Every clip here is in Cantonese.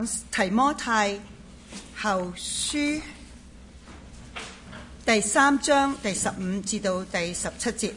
提摩太後書第3章第15至到第17節。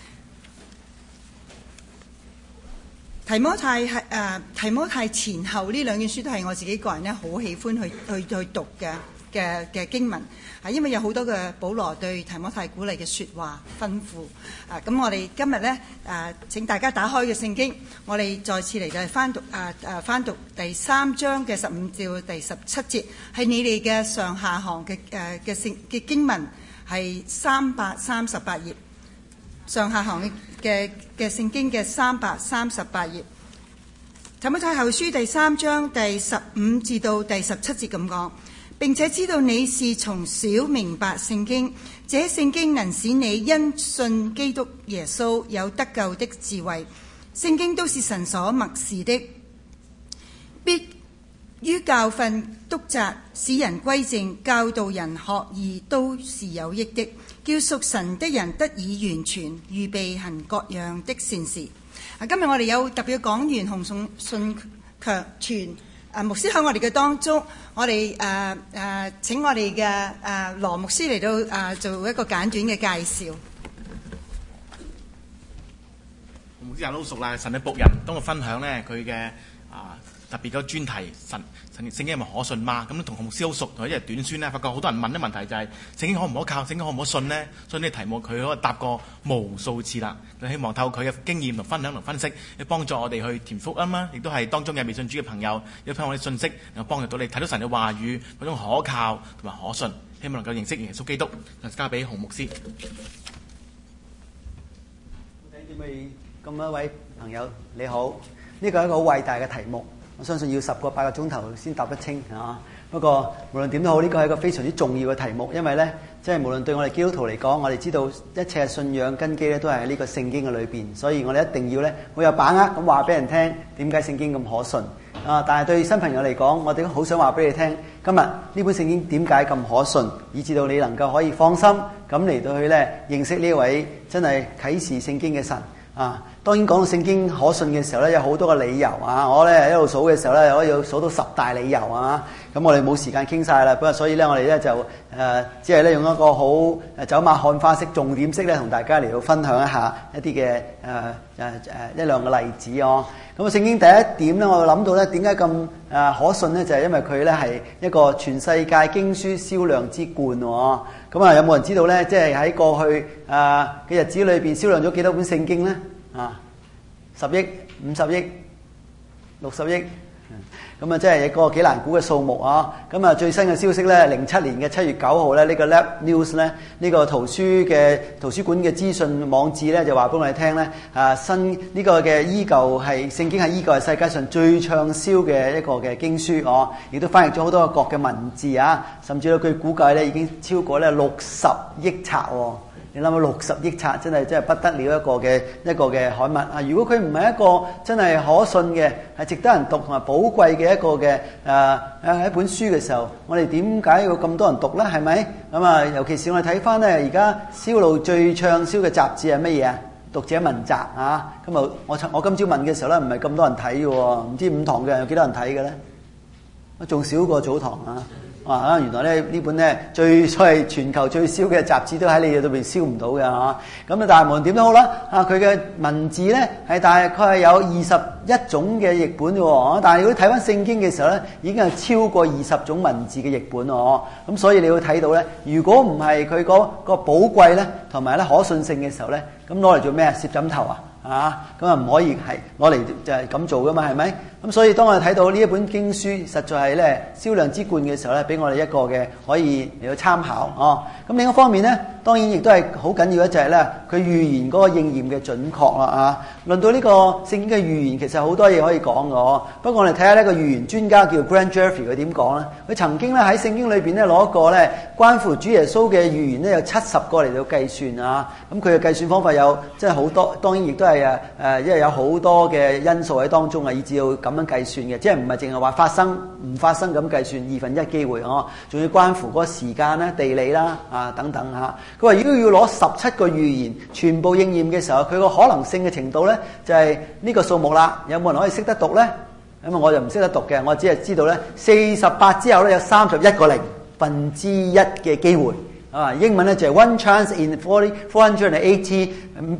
提摩太前後呢兩卷書都係我自己個人咧好喜歡去讀嘅經文，因為有好多嘅保羅對提摩太鼓勵嘅説話吩咐。咁我哋今日咧請大家打開嘅聖經，我哋再次嚟到翻讀第3章嘅15至到第17節，係你哋嘅上下行嘅經文，係338頁，上下行嘅聖經嘅338頁。提摩太後書第3章第15至到第17節咁講。並且知道你是從小明白聖經，這聖經能使你因信基督耶穌有得救的智慧。聖經都是神所默示的，必於教訓、督責、使人歸正、教導人學義，都是有益的，叫屬神的人得以完全，預備行各樣的善事。今日我哋有特別嘅講員洪信全牧師喺我哋嘅當中，我哋請我哋嘅羅牧師嚟到做一個簡短嘅介紹。 牧師又好熟啦，神嘅僕人當我分享咧佢嘅特別嘅專題，聖經係咪可信嗎？咁同牧師好熟，同佢一日短宣咧，發覺好多人問啲問題就係聖經可唔可靠，聖經可唔可信呢？所以呢個題目佢可以答過無數次啦。佢希望透過佢嘅經驗同分享同分析，去幫助我哋去填福音啦，亦都係當中嘅未信主嘅朋友，有聽我哋信息，能夠幫助到你睇到神嘅話語嗰種可靠同埋可信，希望能夠認識耶穌基督。就交俾洪牧師。 咁多位朋友你好，呢個係一個好偉大嘅題目。我相信要10個8個鐘頭先答得清啊！不過無論點都好，呢個係一個非常之重要嘅題目，因為呢，即係無論對我哋基督徒嚟講，我哋知道一切信仰根基咧都係喺呢個聖經嘅裏邊，所以我哋一定要呢好有把握咁話俾人聽點解聖經咁可信啊！但係對新朋友嚟講，我哋都好想話俾你聽，今日呢本聖經點解咁可信，以至到你能夠可以放心咁嚟到去呢認識呢位真係啟示聖經嘅神啊！當然講到聖經可信嘅時候咧，有好多個理由啊！我咧一路數嘅時候咧，可以數到10大理由啊！咁我哋冇時間傾晒啦，不過所以咧我哋咧就只係咧用一個好走馬看花式、重點式咧，同大家嚟到分享一下一啲嘅一兩個例子哦。咁聖經第一點咧，我諗到咧點解咁可信咧，就係因為佢咧係一個全世界經書銷量之冠喎。咁啊，有冇人知道咧？即係喺過去嘅日子裏邊銷量咗幾多本聖經咧？10億、50億、60億，咁啊，即係一個幾難估嘅數目啊！咁啊，最新嘅消息咧，07年嘅7月9號咧，呢個 Lab News 咧，呢個圖書館嘅資訊網誌咧，就話俾我哋聽咧，新呢個嘅依舊係聖經係依舊係世界上最暢銷嘅一個嘅經書哦，亦都翻譯咗好多個國嘅文字啊，甚至到據估計咧已經超過咧60億冊喎。你諗下60億冊真係不得了一個嘅刊物啊！如果佢唔係一個真係可信嘅，係值得人讀同埋寶貴嘅一個嘅一本書嘅時候，我哋點解要咁多人讀呢？係咪咁啊？尤其是我哋睇翻呢，而家銷路最暢銷嘅雜誌係乜嘢啊？讀者文摘啊！咁啊，我今朝問嘅時候咧，唔係咁多人睇嘅喎，唔知5堂嘅人有幾多人睇嘅咧？仲少過早堂啊！原來咧呢本咧所謂全球最銷嘅雜誌都喺你哋度邊銷唔到嘅嚇。咁但係無論點都好啦，佢嘅文字咧係大概係有21種嘅譯本嘅喎。但係如果睇翻聖經嘅時候咧，已經係超過20種文字嘅譯本喎。咁所以你會睇到咧，如果唔係佢嗰個寶貴咧同埋咧可信性嘅時候咧，咁攞嚟做咩啊？攝枕頭啊？咁啊唔可以係攞嚟就係咁做噶嘛，係咪？咁所以當我哋睇到呢一本經書實在係咧銷量之冠嘅時候咧，俾我哋一個嘅可以嚟到參考哦。咁另一方面咧，當然亦都係好緊要一就係咧佢預言嗰個應驗嘅準確啦啊。論到呢個聖經嘅預言，其實好多嘢可以講嘅。不過我哋睇下呢個預言專家叫 Grant Jeffrey 佢點講咧？佢曾經咧喺聖經裏邊咧攞一個咧關乎主耶穌嘅預言咧有70個嚟到計算啊。咁佢嘅計算方法有真係好多，當然亦都係因為有好多嘅因素喺當中啊，以至到咁樣計算嘅，即係唔係淨係話發生唔發生咁計算1/2機會哦，仲要關乎嗰個時間啦、地理啦等等嚇。佢話如果要攞17個預言全部應驗嘅時候，佢個可能性嘅程度咧就係呢個數目啦。有冇人可以識得讀咧？ 咁我就唔識得讀嘅，我只係知道咧48之後咧有31個零分之一嘅機會。英文咧就係 one chance in 480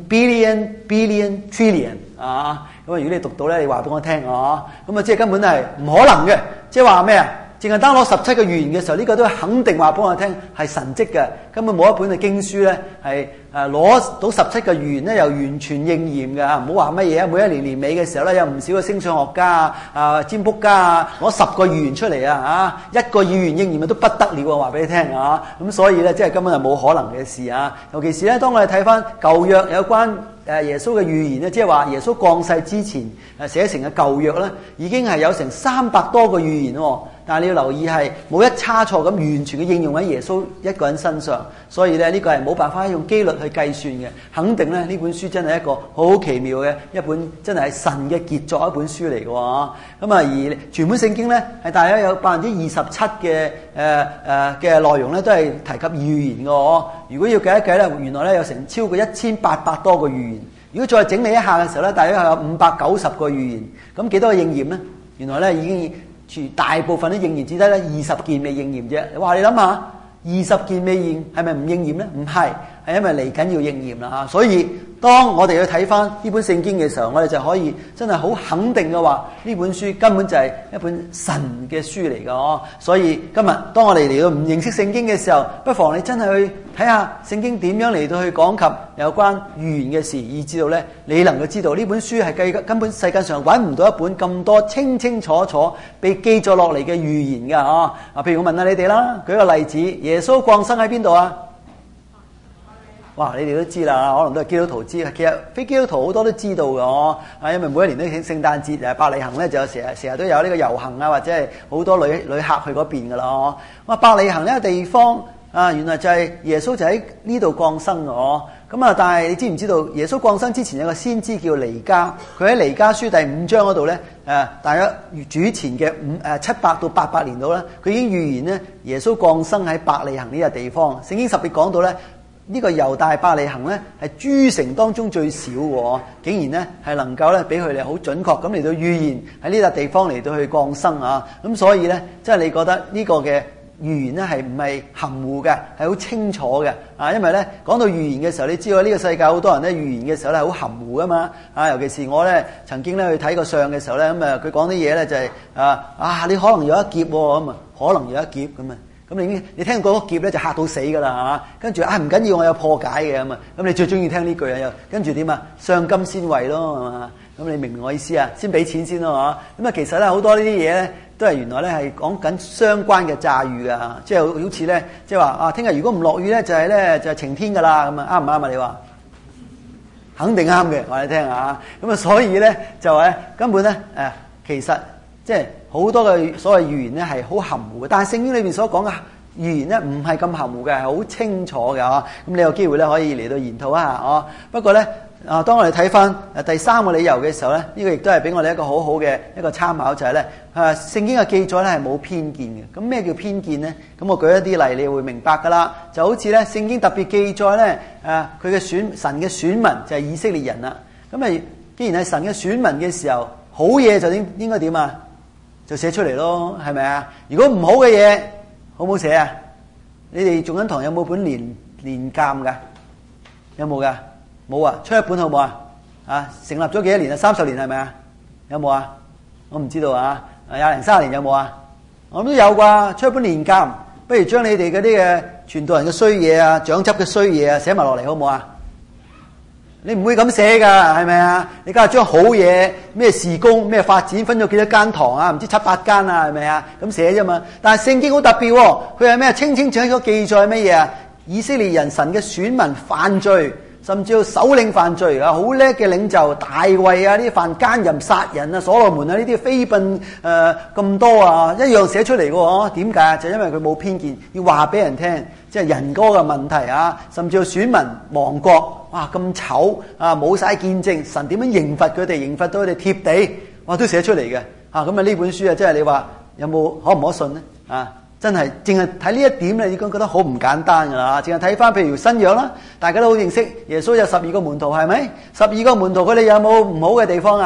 billion trillion 咁如果你讀到咧，你話俾我聽咁即係根本係唔可能嘅，即係話咩啊？淨係單攞17個預言嘅時候，呢個都肯定話俾我聽係神蹟嘅，根本冇一本嘅經書咧係攞到17個預言咧又完全應驗嘅。唔好話乜嘢啊！每一年年尾嘅時候咧，有唔少嘅星相學家占卜家攞10個預言出嚟一個預言應驗都不得了話俾你聽咁所以咧，即係根本係冇可能嘅事尤其是咧，當我哋睇翻舊約有關耶穌嘅預言咧，即係話耶穌降世之前寫成嘅舊約咧，已經係有成300多個預言但係你要留意係冇一差錯咁完全嘅應用喺耶穌一個人身上，所以咧呢個係冇辦法用機率去計算嘅。肯定咧呢本書真係一個好奇妙嘅一本，真係神嘅傑作一本書嚟嘅而全本聖經咧係大約有27%嘅內容咧都係提及預言嘅如果要計一計咧，原來咧有成超過1800多個預言。如果再整理一下嘅時候咧，大約有590個預言。咁幾多個應驗咧？原來咧已經大部分都應驗，只得咧20件未應驗啫。你話你諗下，20件未應係咪唔應驗咧？唔係，係因為嚟緊要應驗啦所以當我哋去睇翻呢本聖經嘅時候，我哋就可以真係好肯定嘅話，呢本書根本就係一本神嘅書嚟嘅所以今日當我哋嚟到唔認識聖經嘅時候，不妨你真係去睇下聖經點樣嚟到去講及有關預言嘅事，以至到咧你能夠知道呢本書係根本世界上揾唔到一本咁多清清楚楚被記咗落嚟嘅預言嘅譬如我問下你哋啦，舉個例子，耶穌降生喺邊度啊？哇！你哋都知啦，可能都係基督徒知，其實非基督徒好多都知道嘅因為每一年都聖誕節伯利恆咧就成日都有呢個遊行或者係好多旅客去嗰邊嘅啦伯利恆呢個地方原來就係耶穌就喺呢度降生嘅但係你知唔知道耶穌降生之前有個先知叫彌迦，佢喺彌迦書第5章嗰度咧大約主前嘅700到800年度咧，佢已經預言咧耶穌降生喺伯利恆呢個地方。聖經特別講到咧呢個猶大伯利恆咧係諸城當中最少嘅竟然咧係能夠咧俾佢哋好準確咁嚟到預言喺呢個地方嚟到去降生咁所以咧即係你覺得呢個嘅預言咧係唔係含糊嘅，係好清楚嘅因為咧講到預言嘅時候，你知道呢個世界好多人咧預言嘅時候咧好含糊噶嘛尤其是我咧曾經咧去睇個相嘅時候咧佢講啲嘢咧就係你可能有一劫咁可能有一劫咁咁你聽到嗰個劫咧就嚇到死噶啦跟住唔緊要，我有破解嘅咁你最中意聽呢句又跟住點上金先為咯係嘛？咁你明唔明我意思先俾錢先咯其實咧好多呢啲嘢咧都係原來咧係講緊相關嘅詐喻噶即係好似咧即係話聽日如果唔落雨咧就係晴天噶啦咁啱唔啱你話肯定啱嘅，話你聽咁所以咧就係根本咧其實即係好多嘅所謂預言咧係好含糊嘅，但係聖經裏面所講嘅預言咧唔係咁含糊嘅，係好清楚嘅咁你有機會咧可以嚟到研討一下不過咧當我哋睇翻第3個理由嘅時候咧，呢個亦都係俾我哋一個好好嘅一個參考，就係咧聖經嘅記載咧係冇偏見嘅。咁咩叫偏見咧？咁我舉一啲例，你會明白噶啦。就好似咧聖經特別記載咧佢嘅神嘅選民就係以色列人啦。咁既然係神嘅選民嘅時候，好嘢就應該點就寫出嚟咯，係咪啊？如果唔好嘅嘢，好唔好寫啊？你哋仲緊堂有冇本年鑑㗎？有冇㗎？冇啊！出一本好唔好成立咗幾多年30年係咪啊？有冇啊？我唔知道20零30年有冇我諗都有啩。出一本年鑑，不如將你哋嗰啲嘅傳道人嘅衰嘢長執嘅衰嘢寫埋落嚟好唔好你唔會咁寫㗎，係咪你梗係將好嘢咩事工咩發展分咗幾多間堂唔知7、8間係咪咁寫啫嘛。但係聖經好特別佢係咩？清清楚楚記載乜嘢以色列人神嘅選民犯罪，甚至要首領犯罪好叻嘅領袖大衛呢啲犯奸淫殺人所羅門呢啲飛奔咁多一樣寫出嚟嘅點解就因為佢冇偏見，要話俾人聽，即係人嗰個問題甚至要選民亡國咁醜冇晒見證，神點樣刑罰佢哋，刑罰到佢哋貼地都寫出嚟嘅咁呢本書即係你話有冇可唔可信呢真係淨係睇呢一點咧，已經覺得好唔簡單㗎啦！淨係睇翻譬如新約啦，大家都好認識耶穌有12個門徒係咪？12個門徒佢哋有冇唔好嘅地方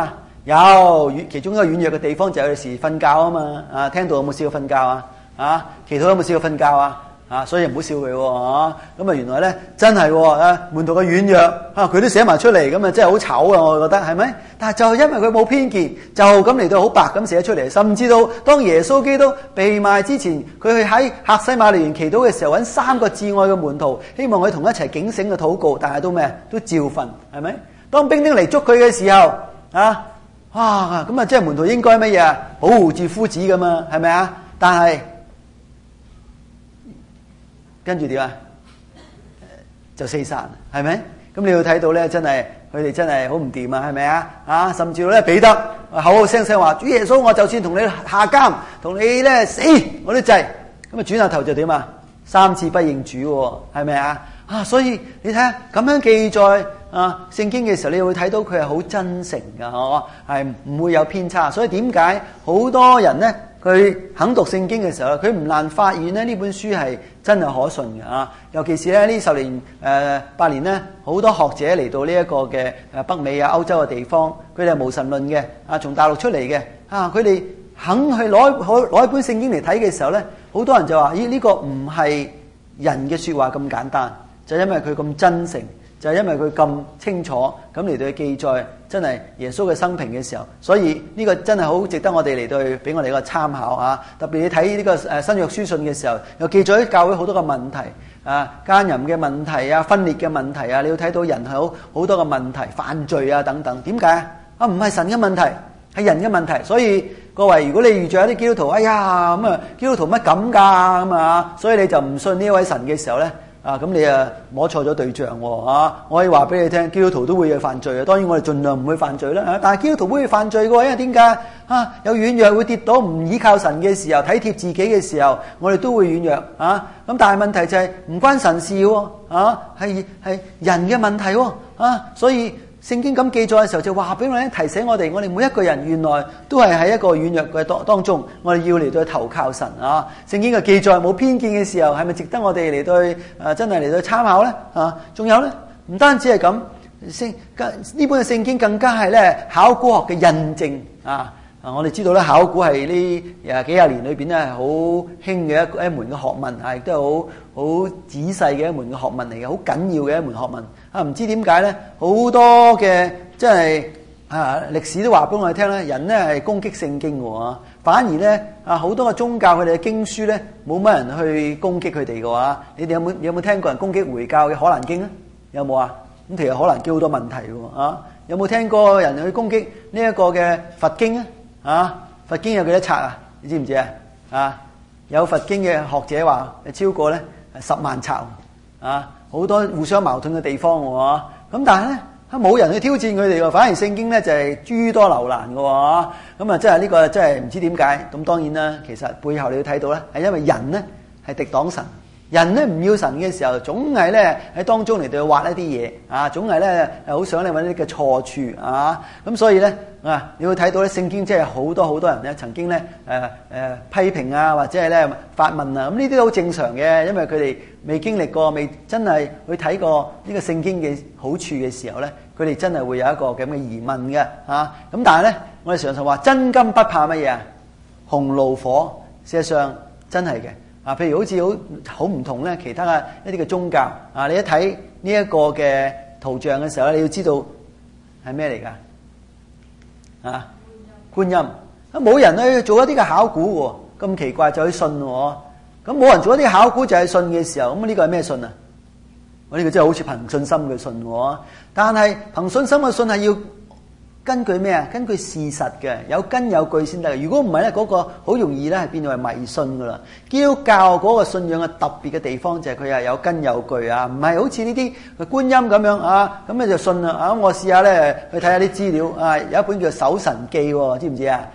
有其中一個軟弱嘅地方就係有時瞓覺啊嘛。啊，聽到有冇試過瞓覺啊？啊，祈禱有冇試過瞓覺啊？啊，所以唔好笑佢喎。咁啊，原來咧真係門徒嘅軟弱啊，佢都寫埋出嚟，咁啊真係好醜啊！我覺得係咪？但係就係因為佢冇偏見，就咁嚟到好白咁寫出嚟，甚至到當耶穌基督被賣之前，佢去喺客西馬尼園祈禱嘅時候，揾3個至愛嘅門徒，希望佢同一齊警醒嘅禱告，但係都咩？都照瞓，係咪？當兵丁嚟捉佢嘅時候，啊，哇！咁啊，即係門徒應該乜嘢啊？保護住夫子噶嘛，係咪啊？但係跟住點啊？就四散，係咪？咁你要睇到咧，真係佢哋真係好唔掂啊，係咪啊？啊，甚至到咧彼得口口聲聲話：主耶穌，我就算同你下監，同你咧死，我都制。咁啊，轉下頭就點啊？3次不認主喎，係咪啊？啊，所以你睇下咁樣記載啊聖經嘅時候，你會睇到佢係好真誠噶，係唔會有偏差。所以點解好多人咧？佢肯讀聖經嘅時候，佢唔難發現咧呢本書係真係可信嘅啊！尤其是咧呢10年8年咧，好多學者嚟到呢一個嘅北美啊、歐洲嘅地方，佢哋係無神論嘅啊，從大陸出嚟嘅啊，佢哋肯去攞一本聖經嚟睇嘅時候咧，好多人就話：咦，呢個唔係人嘅説話咁簡單，就因為佢咁真誠，就係因為佢咁清楚咁嚟到去記載。真係耶穌嘅生平嘅時候，所以呢個真係好值得我哋嚟到去俾我哋一個參考啊！特別你睇呢個新約書信嘅時候，又記咗教會好多個問題啊，奸淫嘅問題啊，分裂嘅問題啊，你要睇到人係好多個問題，犯罪啊等等。點解啊？唔係神嘅問題，係人嘅問題。所以各位，如果你遇著一啲基督徒，哎呀咁啊，基督徒乜咁㗎咁啊，所以你就唔信呢位神嘅時候咧。啊，咁你啊摸錯咗對象喎啊！我可以話俾你聽，基督徒都會有犯罪啊。當然我哋盡量唔會犯罪啦。但係基督徒會犯罪嘅喎，因為點解啊？有軟弱會跌倒，唔依靠神嘅時候，體貼自己嘅時候，我哋都會軟弱啊。咁但係問題就係唔關神事喎啊，係人嘅問題喎啊，所以。聖經咁記載嘅時候就話俾我哋提醒我哋每一個人原來都係喺一個軟弱嘅當中，我哋要嚟到投靠神啊！聖經嘅記載冇偏見嘅時候，係咪值得我哋嚟到真係嚟到參考咧？啊，仲有咧，唔單止係咁，呢本嘅聖經更加係咧考古學嘅印證啊！我哋知道咧，考古係呢幾廿年裏邊咧係好興嘅一門嘅學問啊，亦都係好仔細嘅一門嘅學問嚟嘅，好緊要嘅一門學問啊！唔知點解咧，好多嘅即係歷史都話俾我哋聽咧，人咧係攻擊聖經喎，反而咧好多嘅宗教佢哋嘅經書咧冇乜人去攻擊佢哋嘅話，你哋有冇聽過人攻擊回教嘅《可蘭經》啊？有冇啊？咁其實《可蘭經》好多問題嘅啊！有冇聽過人去攻擊呢一個嘅佛經啊？啊！佛經有幾多冊啊？你知唔知啊？啊！有佛經嘅學者話超過咧10萬冊啊！好多互相矛盾嘅地方喎。咁但係咧冇人去挑戰佢哋喎，反而聖經咧就係諸多留難嘅喎。咁啊，真係呢個真係唔知點解。咁當然啦，其實背後你要睇到咧，係因為人咧係敵擋神。人咧唔要神嘅時候，總係咧喺當中嚟到挖一啲嘢啊，總係咧好想你揾啲嘅錯處啊，咁所以咧你會睇到咧聖經真係好多人咧曾經咧批評啊，或者係咧發問啊，咁呢啲都好正常嘅，因為佢哋未經歷過，未真係去睇過呢個聖經嘅好處嘅時候咧，佢哋真係會有一個咁嘅疑問嘅啊，咁但係咧我哋常常話真金不怕乜嘢啊，紅爐火，事實上真係嘅。啊，譬如好似好唔同咧，其他嘅一啲嘅宗教啊，你一睇呢一個嘅圖像嘅時候咧，你要知道係咩嚟㗎？啊，觀音，冇人去做一啲嘅考古喎，咁奇怪就去信喎，咁冇人做一啲考古就係信嘅時候，咁呢個係咩信啊？我呢個真係好似憑信心嘅信喎，但係憑信心嘅信係要根據咩啊？根據事實嘅，有根有據先得。如果唔係咧，嗰個好容易咧係變為迷信噶啦。基督教嗰個信仰嘅特別嘅地方就係佢係有根有據啊，唔係好似呢啲觀音咁樣啊，咁你就信啦啊！我試下咧去睇下啲資料啊，有一本叫《搜神記》喎，知唔知啊？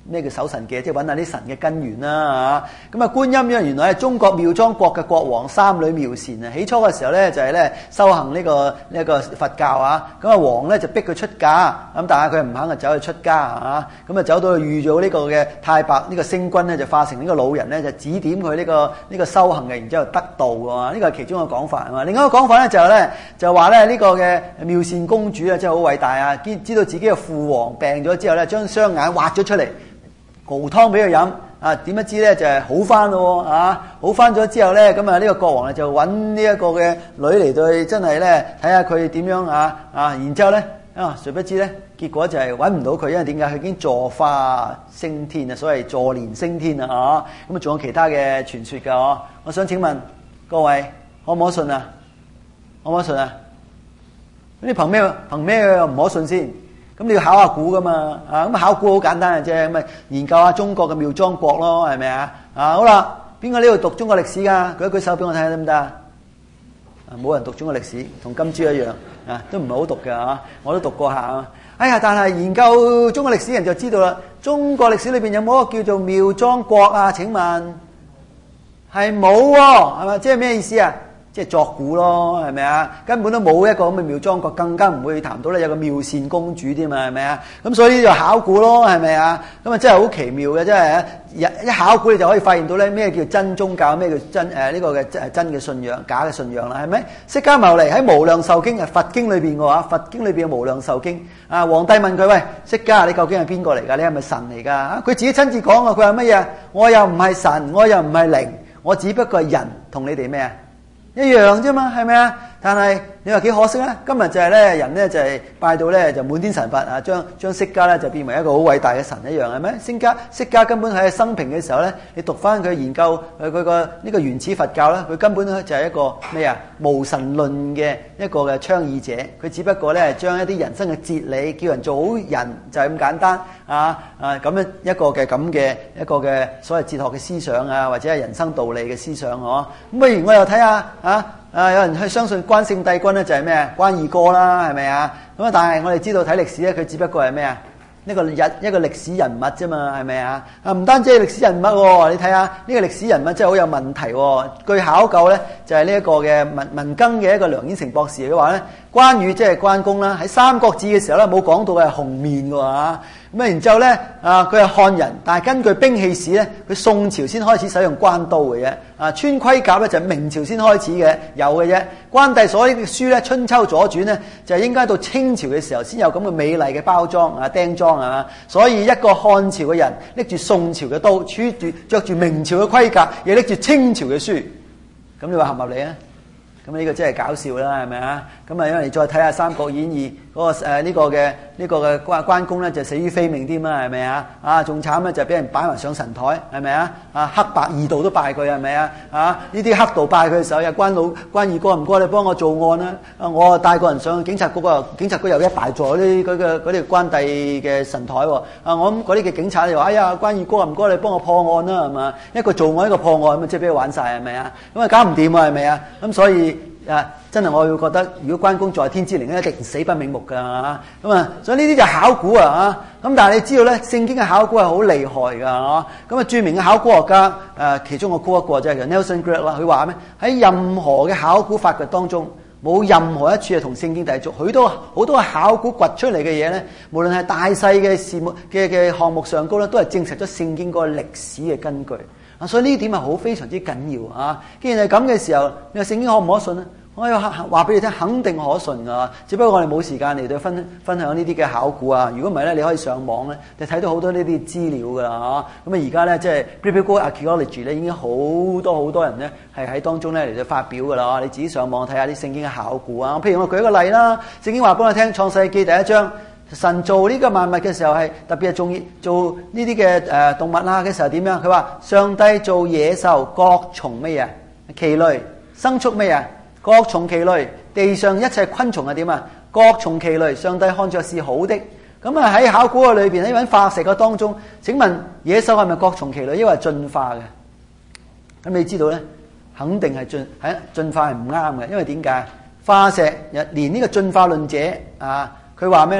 咩叫搜神記？即係揾下啲神嘅根源啦嚇。咁啊，觀音原來係中國妙莊國嘅國王三女妙善啊。起初嘅時候咧就係咧修行呢個佛教啊。咁啊王咧就逼佢出家，咁但係佢唔肯就走去出家啊。咁啊走到去遇咗呢個嘅太白呢個星君咧，就化成呢個老人咧，就指點佢呢個修行嘅，然之後得道嘅嘛。呢個係其中一個講法啊嘛。另一個講法咧就話咧呢個嘅妙善公主啊，真係好偉大啊！知道自己嘅父王病咗之後咧，將雙眼挖咗出嚟。熬湯俾佢飲啊！點不知咧就係好翻咯啊！好翻咗之後咧，咁啊呢個國王咧就揾呢一個嘅女嚟對，真係咧睇下佢點樣然之後咧誰不知咧，結果就係揾唔到佢，因為點解？佢已經坐化升天啊，所謂坐蓮升天啊！咁啊仲有其他嘅傳說㗎。我想請問各位可唔可信啊？可唔可信啊？你憑咩唔可信先？咁你要考下估噶嘛？咁考估好簡單嘅啫，咁咪研究下中國嘅妙莊國咯，係咪啊？好啦，邊個呢度讀中國歷史㗎？舉一舉手俾我睇下得唔得啊？冇人讀中國歷史，同金珠一樣都唔係好讀嘅，我都讀過下。哎呀，但係研究中國歷史人就知道啦，中國歷史裏邊有冇一個叫做妙莊國啊？請問係冇喎，係咪？即係咩意思啊？即係作古咯，係咪啊？根本都冇一個咁嘅妙莊國，更加唔會談到咧有個妙善公主添嘛，係咪啊？咁所以就考古咯，係咪啊？咁啊真係好奇妙嘅，真係一考古你就可以發現到咧咩叫真宗教，咩叫真呢個嘅真嘅信仰，假嘅信仰啦，係咪？釋迦牟尼喺無量壽經係佛經裏邊嘅話，佛經裏邊嘅無量壽經啊，皇帝問佢：喂，釋迦你究竟係邊個嚟㗎？你係咪神嚟㗎？佢自己親自講啊，佢話乜嘢？我又唔係神，我又唔係靈，我只不過係人，同你哋咩啊？一樣啫嘛，係咪啊？但係你話幾可惜咧？今日就係咧人咧就係拜到咧就滿天神佛啊，將釋迦咧就變為一個好偉大嘅神一樣，係咪？釋迦根本喺生平嘅時候咧，你讀翻佢研究佢個呢個原始佛教咧，佢根本咧就係一個咩啊？無神論嘅一個嘅倡議者，佢只不過咧將一啲人生嘅哲理叫人做好人就係咁簡單咁樣一個嘅所謂哲學嘅思想啊，或者係人生道理嘅思想咁不如我又睇下有人去相信關聖帝君咧就係咩啊？關二哥啦，係咪啊？咁但係我哋知道睇歷史咧，佢只不過係咩啊？一個歷史人物啫嘛，係咪啊？唔單止係歷史人物喎，你睇下呢個歷史人物真係好有問題喎。據考究咧，就係呢一個嘅文庚嘅一個梁衍成博士嘅話咧，關羽即係關公啦，喺《三國志》嘅時候咧冇講到係紅面嘅喎。咁然之後咧，佢係漢人，但係根據兵器史咧，佢宋朝先開始使用關刀嘅啫。穿盔甲咧就係明朝先開始嘅，有嘅啫。關帝所呢啲書咧，《春秋左傳》咧，就係應該到清朝嘅時候先有咁嘅美麗嘅包裝釘裝啊。所以一個漢朝嘅人拎住宋朝嘅刀，着住明朝嘅盔甲，又拎住清朝嘅書，咁你話合唔合理啊？咁呢個真係搞笑啦，係咪啊？咁因為你再睇下《三國演義》嗰個呢個嘅關公咧，就死於非命添啊，係咪啊？仲慘咧，就俾人擺埋上神台，係咪啊？黑白二道都拜佢，係咪啊？呢啲黑道拜佢嘅時候，又關二哥唔該你幫我做案啦。我帶個人上警察局啊，警察局有一大座嗰啲關帝嘅神台喎。我諗嗰啲嘅警察就話：哎呀，關二哥唔該你幫我破案啦，係嘛？一個做案，一個破案，咁即係俾佢玩晒，係咪啊？咁啊搞唔掂啊，係咪啊？咁所以。真係我會覺得，如果關公在天之靈咧，一定死不瞑目噶所以呢啲就考古咁但係你知道咧，聖經嘅考古係好厲害噶咁啊，著名嘅考古學家其中我估一個即係叫 Nelson Gregg 啦，佢話咩？喺任何嘅考古發掘當中，冇任何一處係同聖經抵觸。好多考古掘出嚟嘅嘢咧，無論係大細嘅事物嘅項目上高咧，都係證實咗聖經嗰個歷史嘅根據。所以呢點係好非常之緊要既然係咁嘅時候，你話聖經可唔可信呢？我要話俾你聽，肯定可信噶。只不過我哋冇時間嚟到分享呢啲嘅考古如果唔係咧，你可以上網咧，就睇到好多呢啲資料噶咁而家咧，即係 Biblical Archaeology 咧，已經好多人咧係喺當中咧嚟到發表噶啦。你自己上網睇下啲聖經嘅考古譬如我舉一個例啦，聖經話俾我聽，創世記第1章。神做呢個萬物嘅時候係特別係做呢啲嘅動物嘅時候點樣？佢話上帝做野獸各從乜嘢？其類，牲畜乜嘢？各從其類。地上一切昆蟲係點啊？各從其類。上帝看着是好的。咁喺考古嘅裏邊，喺揾化石嘅當中，請問野獸係咪各從其類？因為進化嘅。咁你知道咧，肯定係進化係唔啱嘅。因為點解？化石連呢個進化論者佢話咩咧？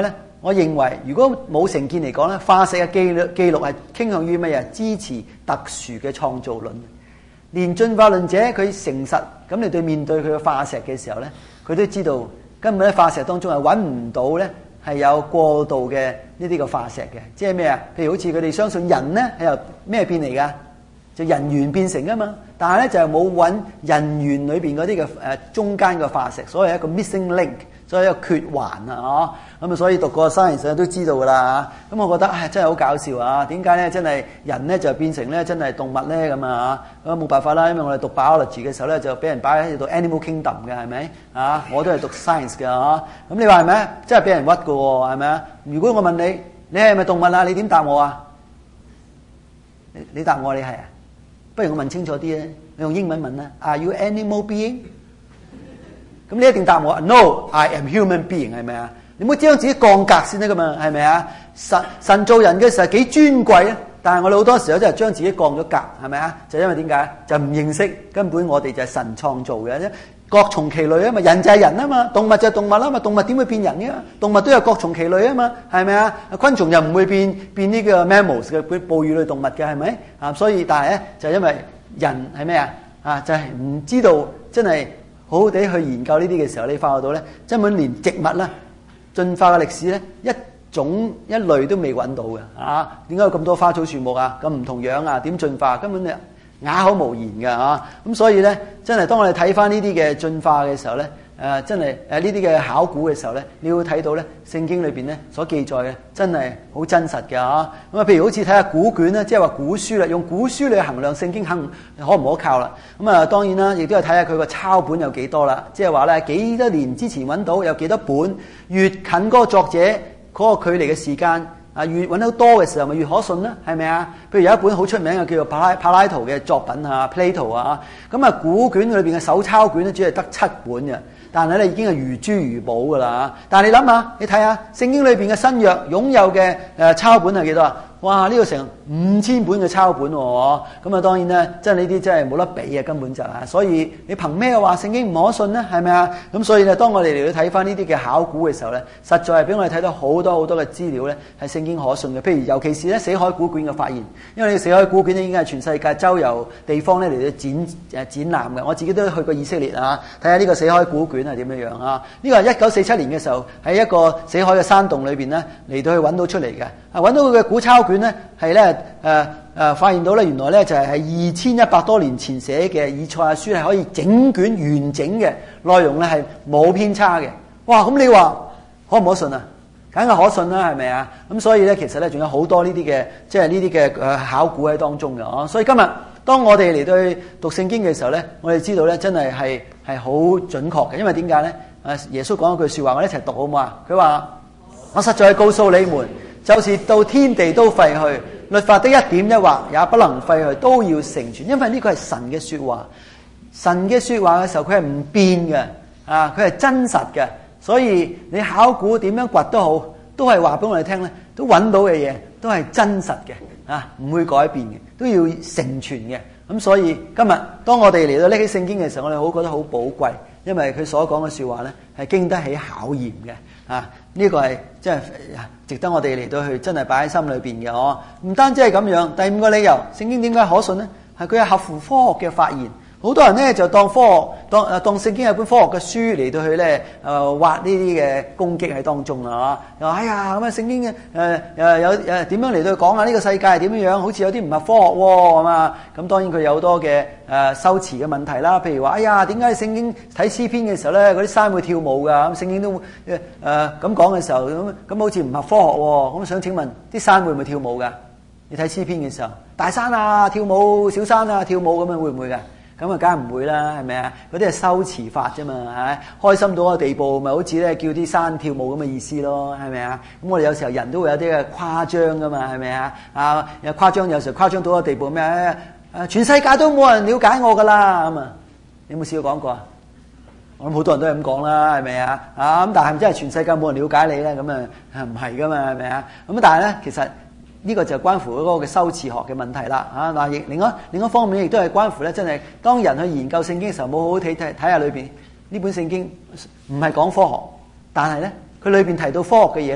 我認為如果冇成見嚟講咧，化石嘅記錄係傾向於乜嘢？支持特殊嘅創造論。連進化論者佢誠實咁嚟對面對佢嘅化石嘅時候咧，佢都知道根本喺化石當中係揾唔到咧係有過度嘅呢啲嘅化石嘅，即係咩啊？譬如好似佢哋相信人咧係由咩變嚟㗎？就人猿變成啊嘛，但係咧就係冇揾人猿裏邊嗰啲嘅中間嘅化石，所以係一個 missing link， 所以一個缺環啊，咁啊，所以讀過 science 都知道噶啦。咁我覺得真係好搞笑啊！點解咧？真係人咧就變成咧真係動物咧咁啊？咁冇辦法啦，因為我哋讀 biology 嘅時候咧就俾人擺喺度 animal kingdom 嘅，係咪啊？我都係讀 science 嘅咁你話係咪？真係俾人屈嘅喎，係咪啊？如果我問你，你係咪動物啊？你點答我啊？你答我你係啊？不如我問清楚啲咧，你用英文問啦。Are you animal being？ 咁你一定答我 No，I am human being， 係咪啊？你唔好將自己降格先得噶嘛，係咪啊？神造人嘅時候幾尊貴啊，但係我哋好多時候真係將自己降咗格，係咪啊？就因為點解？就唔認識根本我哋就係神創造嘅啫，各從其類啊嘛，人就係人啊嘛，動物就係動物啦嘛，動物點會變人嘅？動物都有各從其類啊嘛，係咪啊？昆蟲又唔會變呢個 mammals 嘅哺乳類動物嘅，係咪啊？所以但係咧就因為人係咩啊？就係唔知道真係好好地去研究呢啲嘅時候，你發覺到咧，根本連植物啦進化嘅歷史咧一種一類都未揾到嘅啊！點解有咁多花草樹木啊？咁唔同樣啊？點進化？根本你啞口無言嘅啊！咁所以咧，真係當我哋睇翻呢啲嘅進化嘅時候咧，真係呢啲嘅考古嘅時候咧，你會睇到咧聖經裏邊咧所記載嘅真係好真實嘅啊！咁啊，譬如好似睇下古卷咧，即係話古書啦，用古書嚟衡量聖經可唔可靠啦？咁啊，當然啦，亦都係睇下佢個抄本有幾多啦，即係話咧幾多年之前揾到有幾多本，越近嗰個作者嗰個距離嘅時間。越揾到多嘅時候，咪越可信啦，係咪啊？譬如有一本好出名嘅叫做柏拉圖嘅作品啊 ，Plato 啊，咁啊古卷裏邊嘅手抄卷咧，只係得7本嘅，但係咧已經係如珠如寶噶啦。但係你諗下，你睇下聖經裏邊嘅新約擁有嘅抄本係幾多啊？哇！呢個成5000本嘅抄本喎，咁啊當然咧，真係呢啲真係冇得比啊，根本就係。所以你憑咩話聖經唔可信咧？係咪啊？咁所以咧，當我哋嚟到睇翻呢啲嘅考古嘅時候咧，實在係俾我哋睇到好多好多嘅資料咧，係聖經可信嘅。譬如尤其是咧死海古卷嘅發現，因為呢個死海古卷咧已經係全世界周遊地方咧嚟到展覽嘅。我自己都去過以色列啊，睇下呢個死海古卷係點樣樣啊？呢個係1947年嘅時候喺一個死海嘅山洞裏邊咧嚟到去揾到出嚟嘅。揾到佢嘅古抄卷咧，係咧發現到咧，原來咧就係2100多年前寫嘅以賽亞書係可以整卷完整嘅內容咧係冇偏差嘅。哇！咁你話可唔可信啊？梗係可信啦，係咪啊？咁所以咧，其實咧仲有好多呢啲嘅，即係呢啲嘅考古喺當中嘅哦。所以今日當我哋嚟到去讀聖經嘅時候咧，我哋知道咧真係係好準確嘅，因為點解咧？耶穌講一句説話，我哋一齊讀好唔好啊？佢話：我實在告訴你們。就是到天地都廢去，律法的一點一畫也不能廢去，都要成全。因為呢個係神嘅說話，神嘅說話嘅時候佢係唔變嘅，佢係真實嘅。所以你考古點樣掘都好，都係話俾我哋聽咧，都揾到嘅嘢都係真實嘅，唔會改變嘅，都要成全嘅。咁所以今日當我哋嚟到拎起聖經嘅時候，我哋好覺得好寶貴，因為佢所講嘅說話咧係經得起考驗嘅。呢個係真係值得我哋嚟到去真係擺喺心裏邊嘅哦。唔單止係咁樣，第5個理由，聖經點解可信呢？係佢係合乎科學嘅發現。好多人咧就當科學當聖經係本科學嘅書嚟到去咧挖呢啲嘅攻擊喺當中啦。又話哎呀咁啊，聖經嘅有點樣嚟到講下呢個世界係點樣樣？好似有啲唔係科學喎，係嘛？咁當然佢有好多嘅修辭嘅問題啦。譬如話哎呀，點解聖經睇詩篇嘅時候咧，嗰啲山會跳舞㗎？咁聖經都咁講嘅時候咁好似唔合科學喎。咁想請問啲山會唔會跳舞㗎？你睇詩篇嘅時候，大山啊跳舞，小山啊跳舞咁樣會唔會㗎？咁啊，梗係唔會啦，係咪啊？嗰啲係修辭法啫嘛，係開心到個地步，咪好似咧叫啲山跳舞咁嘅意思咯，係咪啊？咁我哋有時候人都會有啲嘅誇張噶嘛，係咪啊？有誇張，有時候誇張到個地步咩？全世界都冇人了解我噶啦，咁啊，你有冇試過講過啊？我諗好多人都係咁講啦，係咪啊？咁但係咪真係全世界冇人了解你咧？咁啊唔係噶嘛，係咪啊？咁但係咧，其實呢個就關乎嗰個嘅修辭學嘅問題啦。嗱，另一方面亦都係關乎咧，真係當人去研究聖經嘅時候，冇好好睇下裏邊呢本聖經唔係講科學，但係咧佢裏邊提到科學嘅嘢咧，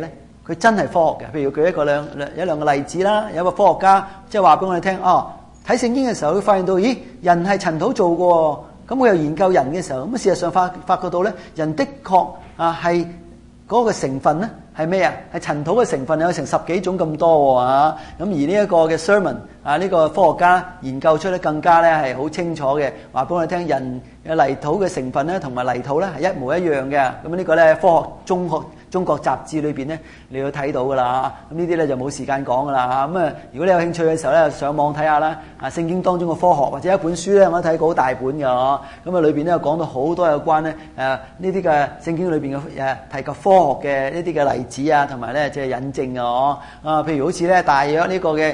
佢真係科學嘅。譬如舉一兩個例子啦，有一個科學家即係話俾我哋聽，睇聖經嘅時候，佢發現到，咦，人係塵土做嘅，咁佢又研究人嘅時候，咁事實上發覺到咧，人的確係嗰個成分咧係咩啊？係塵土嘅成分有成10幾種咁多喎。咁而呢一個嘅 Sermon 呢個科學家研究出咧更加咧係好清楚嘅，話俾我哋聽，人嘅泥土嘅成分咧同埋泥土咧係一模一樣嘅。咁呢個咧科學中國雜誌裏邊咧你要睇到噶啦。咁呢啲咧就冇時間講噶啦。咁如果你有興趣嘅時候咧，上網睇下啦。聖經當中嘅科學或者一本書咧，我都睇過好大本嘅。咁裏邊咧講到好多有關咧呢啲嘅聖經裏邊嘅提及科學嘅呢啲嘅例子啊，同埋咧即係引證譬如好似咧大約呢個嘅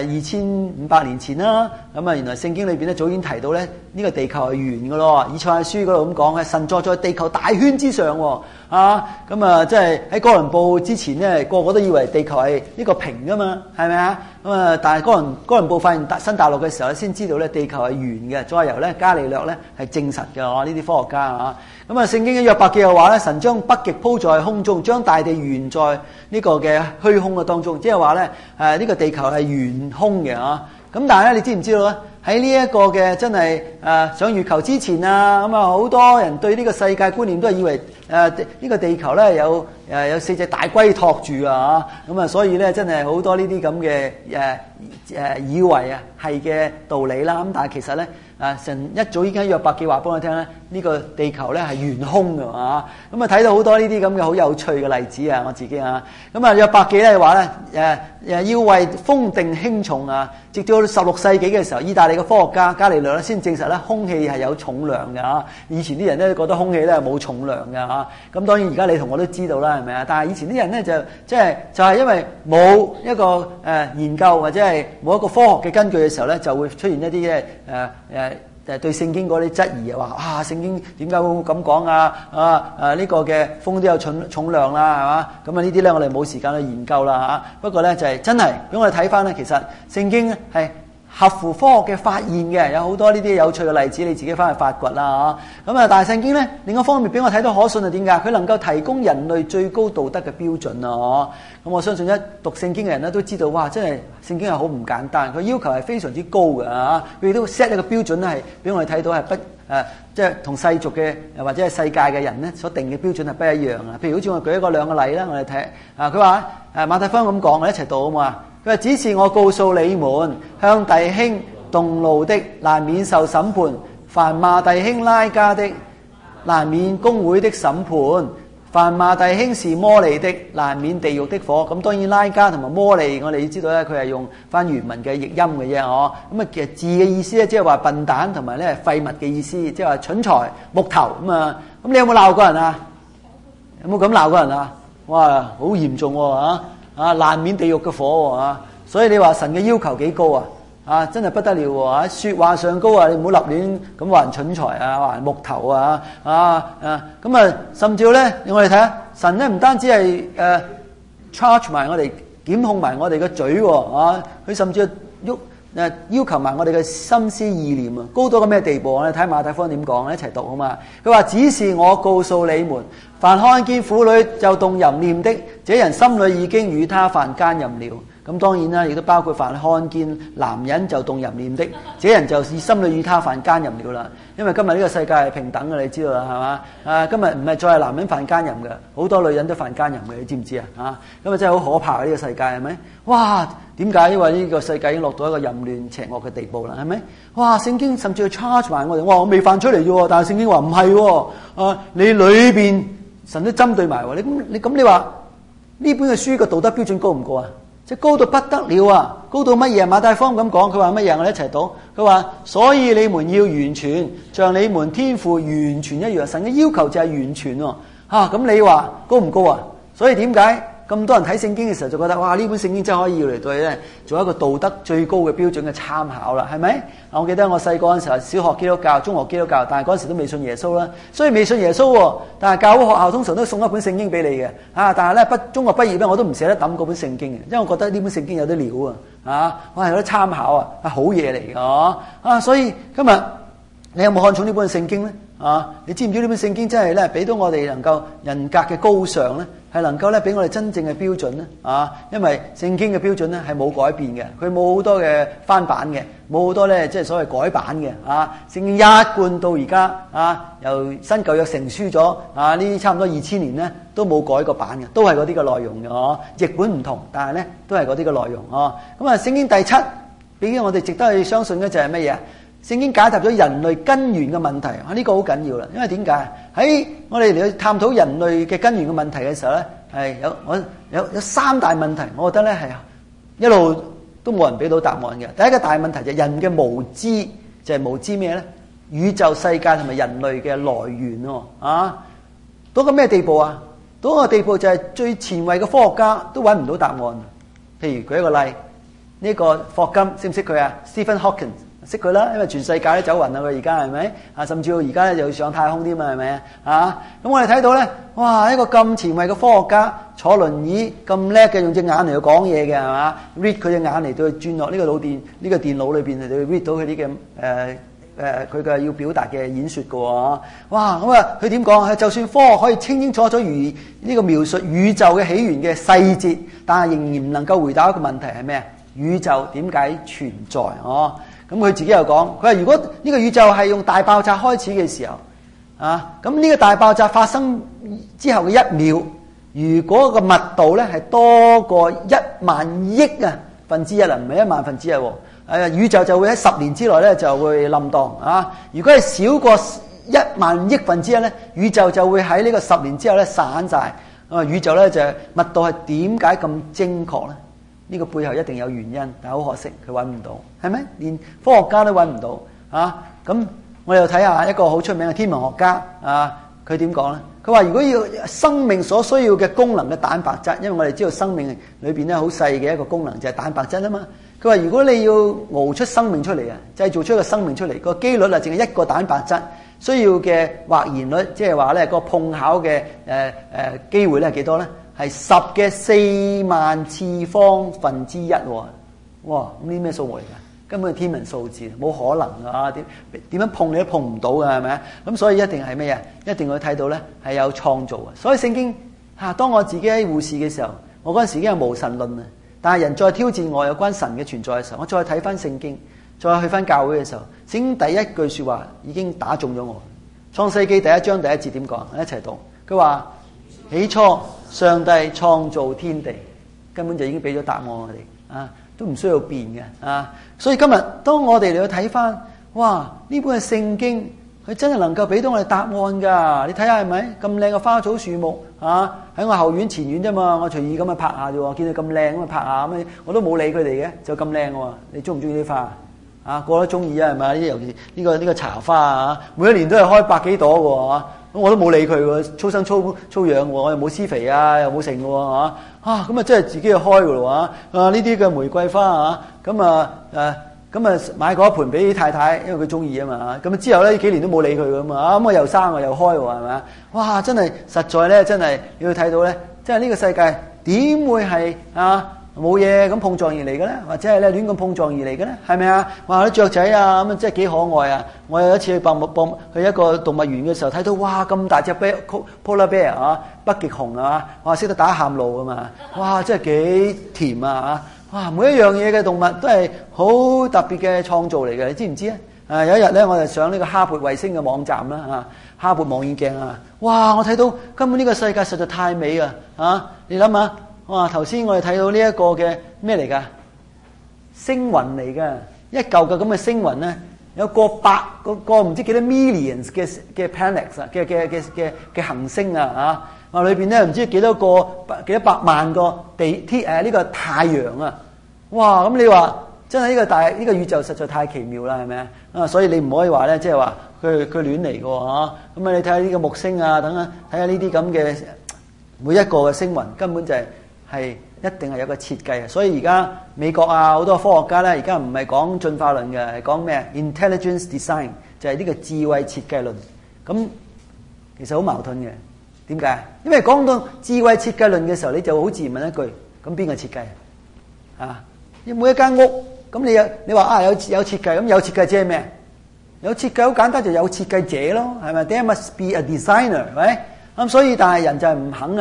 2500年前啦。咁原來聖經裏邊咧早已經提到咧呢個地球係圓嘅咯。以賽亞書嗰度咁講嘅，神坐在地球大圈之上喎。即係喺哥倫布之前咧，個個都以為地球係呢個平噶嘛，係咪啊？但係哥倫布發現新大陸嘅時候咧，先知道咧地球係圓嘅。再由咧伽利略咧係證實嘅。呢啲科學家聖經嘅約伯記又話咧，神將北極鋪在空中，將大地懸在呢個嘅虛空嘅當中，即係話咧呢個地球係圓空嘅。咁但係咧，你知唔知道咧？喺呢一個嘅真係上月球之前好多人對呢個世界觀念都係以為呢個地球咧有4隻大龜托住所以咧真係好多呢啲咁嘅以為係嘅道理啦。咁但係其實咧神一早已經喺約伯記話俾我聽咧，呢個地球咧係圓空嘅。睇到好多呢啲咁嘅好有趣嘅例子我自己約伯記咧話咧要為風定輕重直到16世紀嘅時候，意大利嘅科學家伽利略咧先證實咧空氣係有重量嘅。以前啲人咧覺得空氣咧係冇重量嘅。咁當然而家你同我都知道啦，係咪啊？但係以前啲人咧就係因為冇一個研究或者係冇一個科學嘅根據嘅時候咧，就會出現一啲對聖經嗰啲質疑話聖經點解會咁講呢個嘅風都有重量啦，係嘛？咁呢啲咧我哋冇時間去研究啦。不過咧就係真係俾我哋睇翻咧，其實聖經係合乎科學嘅發現嘅，有好多呢啲有趣嘅例子，你自己翻去發掘啦。但係聖經咧另一方面俾我睇到可信係點解？佢能夠提供人類最高道德嘅標準咁我相信一讀聖經嘅人咧都知道，哇！真係聖經係好唔簡單，佢要求係非常之高嘅佢都 set 一個標準咧，係俾我哋睇到係不即係同世俗嘅或者係世界嘅人咧所定嘅標準係不一樣譬如好似我舉兩個例啦，我哋睇佢話馬太福音咁講，我哋一齊讀好嘛？佢話：只是我告訴你們，向弟兄動怒的，難免受審判；凡罵弟兄拉加的，難免公會的審判；凡罵弟兄是魔利的，難免地獄的火。咁當然拉加同埋魔利，我哋要知道咧，佢係用翻原文嘅譯音嘅啫，咁其實字嘅意思咧，即係話笨蛋同埋咧廢物嘅意思，即係話蠢材、木頭咁咁你有冇鬧過人啊？有冇咁鬧過人啊？哇，好嚴重喎難免地獄嘅火所以你話神嘅要求幾高真係不得了喎！說話上高你唔好立亂咁話人蠢材話人木頭甚至咧，我哋睇下神咧唔單止係charge 埋我哋，檢控埋我哋嘅嘴佢甚至要求埋我哋嘅心思意念高到個咩地步？我哋睇馬太福音點講，一齊讀好嘛？佢話：只是我告訴你們，凡看見婦女就動淫念的，這人心裏已經與他犯奸淫了。咁當然啦，亦都包括凡看見男人就動淫念的，這人就是心裏與他犯奸淫了啦。因為今日呢個世界係平等嘅，你知道啦，係嘛？今日唔係再係男人犯奸淫嘅，好多女人都犯奸淫嘅，你知唔知啊？咁啊真係好可怕呢個世界係咪？哇！點解？因為呢個世界已經落到一個淫亂邪惡嘅地步啦，係咪？哇！聖經甚至去 charge 埋我哋，我未犯出嚟啫喎，但係聖經話唔係你裏邊神都針對埋喎。你話呢本嘅書個道德標準高唔高啊？即係高到不得了高到乜嘢？馬太福音咁講，佢話乜嘢？我哋一齊讀。佢話：所以你們要完全，像你們天父完全一樣。神嘅要求就係完全咁你話高唔高啊？所以點解咁多人睇聖經嘅時候就覺得哇，呢本聖經真係可以要嚟對咧做一個道德最高嘅標準嘅參考啦，係咪？我記得我細個嗰陣時候，小學基督教、中學基督教，但係嗰陣時都未信耶穌啦。所以未信耶穌但係教會學校通常都送一本聖經俾你嘅但係咧中學畢業咧我都唔捨得抌嗰本聖經嘅，因為我覺得呢本聖經有啲料哇，有啲參考好嘢嚟嘅所以今日你有冇看重呢本聖經咧？你知唔知呢本聖經真係咧俾到我哋能夠人格嘅高尚咧？ 係能夠咧俾我哋真正嘅標準咧因為聖經嘅標準咧係冇改變嘅，佢冇好多嘅翻版嘅，冇好多咧即係所謂改版嘅聖經一貫到而家由新舊約成書咗呢差唔多2000年咧都冇改過版嘅，都係嗰啲嘅內容嘅譯本唔同，但係咧都係嗰啲嘅內容咁聖經第7俾我哋值得去相信嘅就係乜嘢？聖經解答咗人類根源嘅問題呢個好緊要啦，因為點解喺我哋嚟去探討人類嘅根源嘅問題嘅時候咧，係有3大問題，我覺得咧係一路都冇人俾到答案嘅。第一個大問題就係人嘅無知，就係無知咩咧？宇宙世界同埋人類嘅來源到個咩地步啊？到個地步就係最前衛嘅科學家都揾唔到答案。譬如舉一個例，呢個霍金識唔識佢啊？Stephen Hawking 識佢啦，因為全世界都走暈啦，佢而家係咪甚至乎而家又要上太空添嘛，係咪咁我哋睇到咧，哇！一個咁前衛嘅科學家坐輪椅咁叻嘅，用隻眼嚟去講嘢嘅係嘛 ？read 佢隻眼嚟到去轉落呢個呢個電腦裏邊嚟到 read 到佢啲嘅佢嘅要表達嘅演說嘅喎。哇！咁佢點講？就算科學可以清清楚楚如呢個描述宇宙嘅起源嘅細節，但係仍然唔能夠回答一個問題係咩？宇宙點解存在？咁佢自己又講，佢話如果呢個宇宙係用大爆炸開始嘅時候，咁呢個大爆炸發生之後嘅1秒，如果個密度咧係多過10000億分之一唔係10000分之一宇宙就會喺10年之內咧就會冧檔如果係少過10000億分之一咧，宇宙就會喺呢個10年之後咧散晒。宇宙咧就密度係點解咁精確咧？呢個背後一定有原因，但係好可惜佢揾唔到，係咪？連科學家都揾唔到咁我哋又睇下一個好出名嘅天文學家佢點講咧？佢話如果要生命所需要嘅功能嘅蛋白質，因為我哋知道生命裏邊咧好細嘅一個功能就係蛋白質啊嘛。佢話如果你要熬出生命出嚟製造出一個生命出嚟，個機率淨係1個蛋白質需要嘅或然率，即係話咧個碰巧嘅機會咧係幾多咧？係10嘅40000次方分之一喎！哇！咁呢咩數目嚟㗎？根本係天文數字，冇可能㗎！點樣碰你都碰唔到㗎，係咪？咁所以一定係咩啊？一定要睇到咧係有創造嘅。所以聖經當我自己喺護士嘅時候，我嗰陣時已經係無神論啊。但係人再挑戰我有關神嘅存在嘅時候，我再睇翻聖經，再去翻教會嘅時候，聖經第一句説話已經打中咗我。創世記第1章第1節點講？一齊讀。佢話：起初上帝創造天地，根本就已經俾咗答案我哋都唔需要變嘅所以今日當我哋嚟去睇翻，哇！呢本嘅聖經佢真係能夠俾到我哋答案㗎。你睇下係咪咁靚嘅花草樹木喺我後院前院啫嘛，我隨意咁去拍下啫喎，見到咁靚咁去拍下咁，我都冇理佢哋嘅，就咁靚喎。你中唔中意啲花個個都中意啊，係咪？呢尤其呢個茶花每一年都係開100幾朵嘅咁我都冇理佢喎，粗生粗養喎，我又冇施肥又冇剩嘅喎咁真係自己去開嘅咯呢啲嘅玫瑰花咁買過一盆俾太太，因為佢中意啊嘛。咁之後咧幾年都冇理佢嘅嘛。咁我又生又開喎，係咪？哇！真係實在咧，真係你要睇到咧，即係呢個世界點會係冇嘢咁碰撞而嚟嘅咧？或者係咧亂咁碰撞而嚟嘅咧？係咪啊？哇！啲雀仔咁真係幾可愛啊！我有一次去去一個動物園嘅時候，睇到哇咁大隻 polar bear 北極熊哇識得打喊路啊嘛！哇！真係幾甜啊！哇！每一樣嘢嘅動物都係好特別嘅創造嚟嘅，你知唔知啊？有一日咧，我就上呢個哈勃衛星嘅網站啦哈勃望遠鏡哇！我睇到根本呢個世界實在太美你諗下。哇！頭先我哋睇到呢一個嘅咩嚟㗎？星雲嚟㗎，一嚿嘅咁嘅星雲咧，有過百個唔知幾多 millions 嘅 planets 嘅行星裏邊咧唔知幾多百萬個呢個太陽哇！咁你話真係呢個宇宙實在太奇妙啦，係咪所以你唔可以話咧，即係話佢亂嚟㗎咁你睇下呢個木星等睇下呢啲咁嘅每一個嘅星雲根本就係一定係有個設計，所以而家美國好多科學家咧，而家唔係講進化論嘅，係講咩 intelligence design， 就係呢個智慧設計論。咁其實好矛盾嘅，點解？因為講到智慧設計論嘅時候，你就好自然問一句：咁邊個設計每一間屋，咁你話有設計，咁有設計即係咩？有設計好簡單，就有設計者咯，係咪？There must be a designer，係咪？咁所以但係人就係唔肯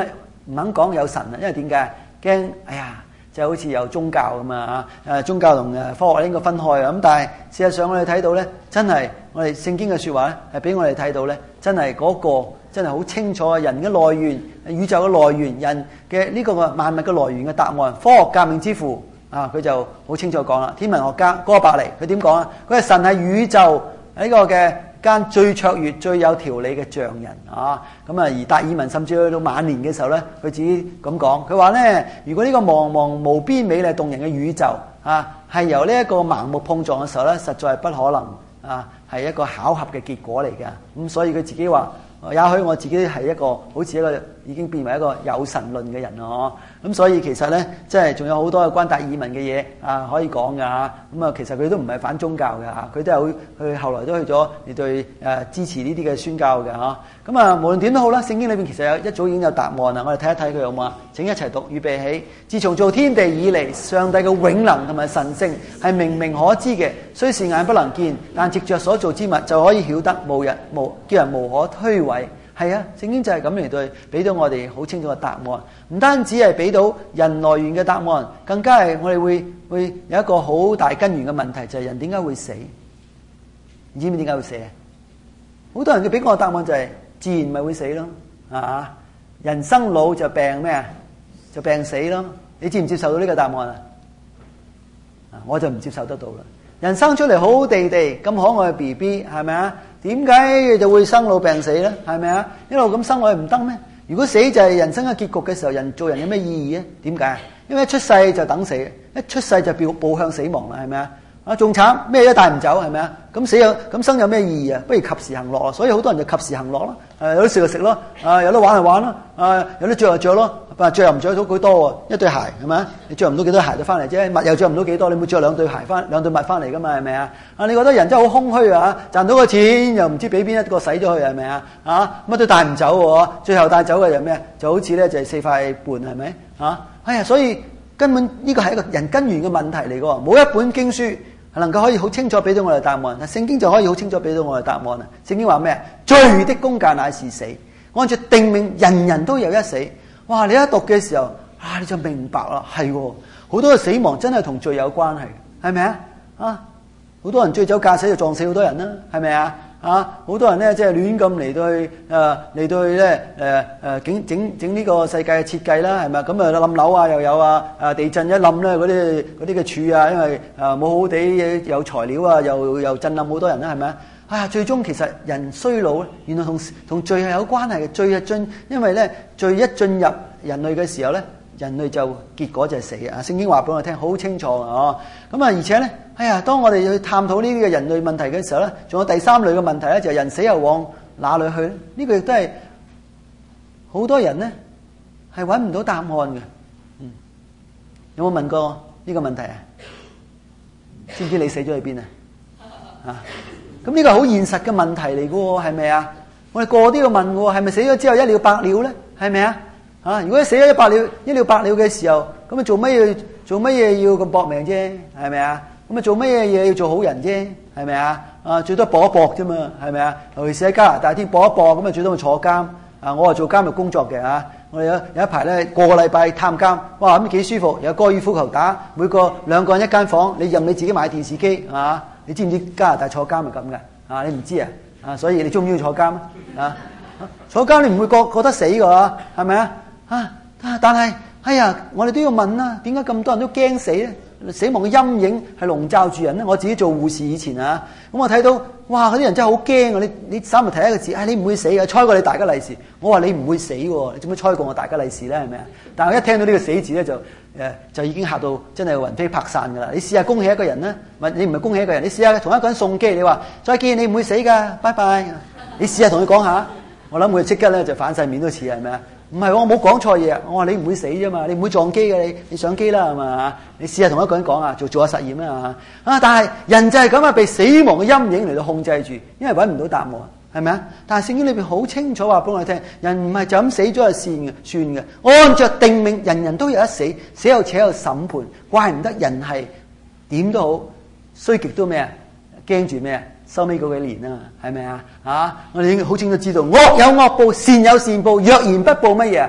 唔肯講有神啊，因為點解？驚就好似有宗教咁啊！宗教同科學應該分開啊！咁但係事實上我哋睇到咧，真係我哋聖經嘅説話咧，係俾我哋睇到咧，真係嗰個真係好清楚啊！人嘅來源、宇宙嘅來源、人嘅呢個萬物嘅來源嘅答案，科學革命之父啊，佢就好清楚講啦。天文學家哥白尼佢點講啊？佢話神係宇宙呢個嘅間最卓越、最有條理嘅匠人啊！咁而達爾文甚至去到晚年嘅時候咧，佢自己咁講，佢話咧，如果呢個茫茫無邊美麗動人嘅宇宙係由呢一個盲目碰撞嘅時候咧，實在係不可能係一個巧合嘅結果嚟嘅。咁所以佢自己話，也許我自己係一個好似一個已經變為一個有神論嘅人咯。咁所以其實咧，即係仲有好多有關達爾文嘅嘢可以講㗎。咁其實佢都唔係反宗教嘅，佢都係佢後來都去咗嚟對支持呢啲嘅宣教嘅嚇。咁無論點都好啦，聖經裏邊其實一早已經有答案啦。我哋睇一睇佢好嘛？請一齊讀，預備起。自從造天地以嚟，上帝嘅永能同埋神性係明明可知嘅，雖是眼不能見，但藉着所造之物就可以曉得，叫人無可推諉。係啊，聖經就係咁嚟對，俾到我哋好清楚嘅答案。唔單止係俾到人來源嘅答案，更加係我哋會有一個好大根源嘅問題，就係人點解會死？你知唔知點解會死啊？好多人佢俾我嘅答案就係自然咪會死咯，人生老就病咩啊？就病死咯。你接唔接受到呢個答案啊？我就唔接受得到啦。人生出嚟好好地地咁可愛嘅 BB 係咪啊？點解就會生老病死咧？係咪啊？一路咁生落去唔得咩？如果死就係人生嘅結局嘅時候，人做人有咩意義咧？點解？因為一出世就等死，一出世就步向死亡啦，係咪啊？仲慘，咩都帶唔走，係咪啊？咁生有咩意義啊？不如及時行樂，所以好多人就及時行樂咯。有得食就食咯，有得玩就玩咯，有得着就着咯。着又唔着到幾多喎？一對鞋係咪啊？你着唔到幾多鞋就翻嚟啫，襪又着唔到幾多，你會着兩對襪翻嚟噶嘛？係咪啊？你覺得人真係好空虛啊？賺到個錢又唔知俾邊一個使咗去係咪啊？乜都帶唔走喎，最後帶走嘅就咩？就好似咧就係4塊半係咪？所以根本呢個係一個人根源嘅問題嚟㗎，冇一本經書係能夠可以好清楚俾到我哋答案，但聖經就可以好清楚俾到我哋答案啦。聖經話咩？罪的工價乃是死，按照定命，人人都有一死。哇！你一讀嘅時候你就明白啦，係好多嘅死亡真係同罪有關係，係咪啊？好多人醉酒駕駛就撞死好多人啦，係咪啊？好多人咧即係亂咁嚟到去咧整呢個世界嘅設計啦，係咪？咁冧樓又有地震一冧咧嗰啲嘅柱因為冇好地有材料又震冧好多人啦，係咪啊？最終其實人衰老原來同罪係有關係嘅。罪因為咧罪一進入人類嘅時候咧，人類就結果就係死啊！聖經話俾我聽好清楚咁而且咧，當我哋去探討呢啲嘅人類問題嘅時候咧，仲有第三類嘅問題咧，就係人死又往哪裏去咧？呢個亦都係好多人咧係揾唔到答案嘅。有冇問過呢個問題啊？知唔知你死咗去邊啊？咁呢個係好現實嘅問題嚟嘅喎，係咪啊？我哋個個都要問喎，係咪死咗之後一了百了咧？係咪啊？如果死咗一了百了嘅時候，咁做乜嘢要咁搏命啫？係咪啊？咁做乜嘢要做好人啫？係咪啊？最多搏一搏啫嘛，係咪啊？尤其是喺加拿大添，搏一搏咁最多咪坐監。我係做監獄工作嘅我哋有一排咧個禮拜探監，哇咁幾舒服，有高爾夫球打，每個2個人一間房，你任你自己買電視機你知唔知加拿大坐監係咁嘅？你唔知所以你中唔中意坐監坐監你唔會覺得死㗎，係咪啊？但係我哋都要問啦，點解咁多人都驚死咧？死亡嘅陰影係籠罩住人咧。我自己做護士以前咁我睇到哇，嗰啲人真係好驚啊！你稍微提一個字，你唔會死嘅，猜過你大吉利是。我話你唔會死喎，你做咩猜過我大吉利是咧？係咪啊？但係我一聽到呢個死字咧，就已經嚇到真係魂飛魄散㗎啦！你試下恭喜一個人啦，你唔係恭喜一個人，你試下同一個人送機，你話再見，你唔會死㗎，拜拜。你試下同佢講下，我諗佢即刻咧就反晒面都似係咪啊？唔係我冇講錯嘢，我話你唔會死啫嘛，你唔會撞機嘅，你上機啦係嘛？你試下同一個人講做下實驗啦但係人就係咁被死亡嘅陰影嚟到控制住，因為揾唔到答案，係咪啊？但係聖經裏邊好清楚話俾我哋聽，人唔係就咁死咗就算嘅，按着定命，人人都有一死，死後且有審判，怪唔得人係點都好，衰極都咩啊？驚住咩啊？收尾嗰幾年係咪啊？我哋已經好清楚知道，惡有惡報，善有善報，若然不報乜嘢？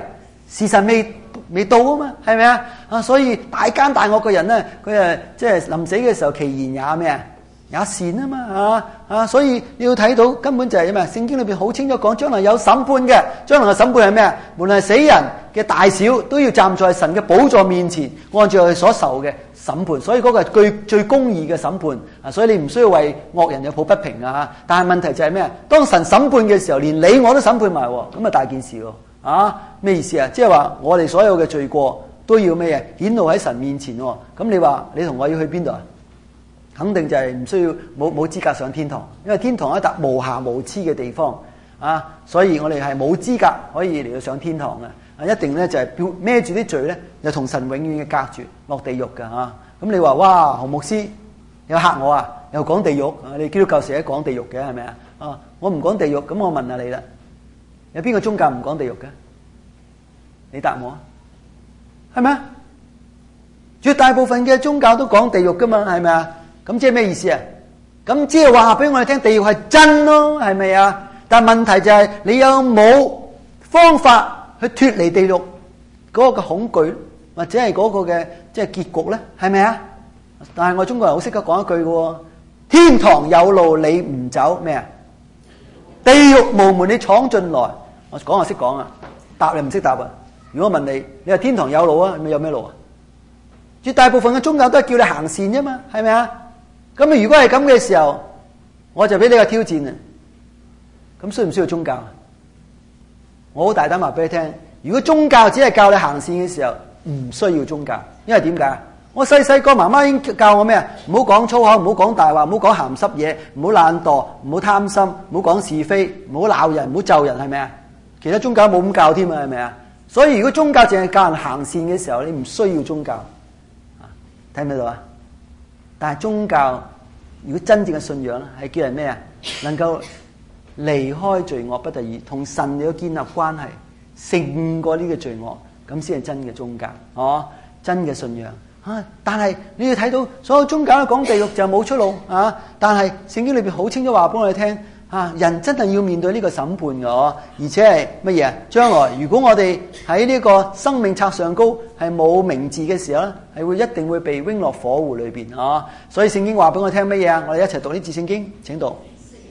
時辰未到啊嘛，係咪啊？啊，所以大奸大惡嘅人咧，佢即係臨死嘅時候，其言也咩啊？也善啊嘛，所以你要睇到根本就係咩？聖經裏邊好清楚講，將來有審判嘅，將來嘅審判係咩啊？無論係死人嘅大小，都要站在神嘅寶座面前，按照佢所受嘅審判。所以嗰個係最公義嘅審判啊！所以你唔需要為惡人有抱不平啊！但係問題就係咩啊？當神審判嘅時候，連你我都審判埋，咁啊大件事喎！啊，咩意思啊？即係話我哋所有嘅罪過都要咩嘢顯露喺神面前喎？咁你話你同我要去邊度啊？肯定就係唔需要冇資格上天堂，因為天堂係一笪無瑕無疵嘅地方啊，所以我哋係冇資格可以嚟到上天堂嘅，一定咧就係孭住啲罪咧，就同神永遠嘅隔絕落地獄嘅嚇。咁你話哇，何牧師有嚇我啊？又講地獄啊？你基督教成日講地獄嘅係咪啊？啊，我唔講地獄，咁我問下你啦，有邊個宗教唔講地獄嘅？你答我啊，係咪啊？絕大部分嘅宗教都講地獄噶嘛，係咪啊？咁即係咩意思啊？咁即係話俾我哋聽，地獄係真咯，係咪啊？但係問題就係你有冇方法去脫離地獄嗰個嘅恐懼，或者係嗰個嘅即係結局咧？係咪啊？但係我中國人好識得講一句嘅，天堂有路你唔走咩啊？地獄無門你闖進來。我講就識講啊，答你唔識答啊。如果我問你，你話天堂有路啊？咁有咩路啊？絕大部分嘅宗教都係叫你行善啫嘛，係咪啊？咁啊，如果係咁嘅時候，我就俾你個挑戰啊！咁需唔需要宗教？我好大膽話俾你聽，如果宗教只係教你行善嘅時候，唔需要宗教，因為點解？我細細個媽媽已經教我咩啊？唔好講粗口，唔好講大話，唔好講鹹濕嘢，唔好懶惰，唔好貪心，唔好講是非，唔好鬧人，唔好咒人，係咪啊？其他宗教冇咁教添啊，係咪啊？所以如果宗教淨係教人行善嘅時候，你唔需要宗教。睇唔睇到啊？但係宗教如果真正嘅信仰咧，係叫人咩啊？能夠離開罪惡不得已，同神要建立關係，勝過呢個罪惡，咁先係真嘅宗教，哦，真嘅信仰啊！但係你要睇到所有宗教都講地獄就冇出路啊！但係聖經裏邊好清楚話俾我哋聽啊，人真係要面對呢個審判嘅，哦，而且係乜嘢啊？將來如果我哋喺呢個生命冊上高係冇名字嘅時候咧，係一定會被扔落火湖裏邊啊！所以聖經話俾我聽乜嘢啊？我哋一齊讀呢節聖經，請讀。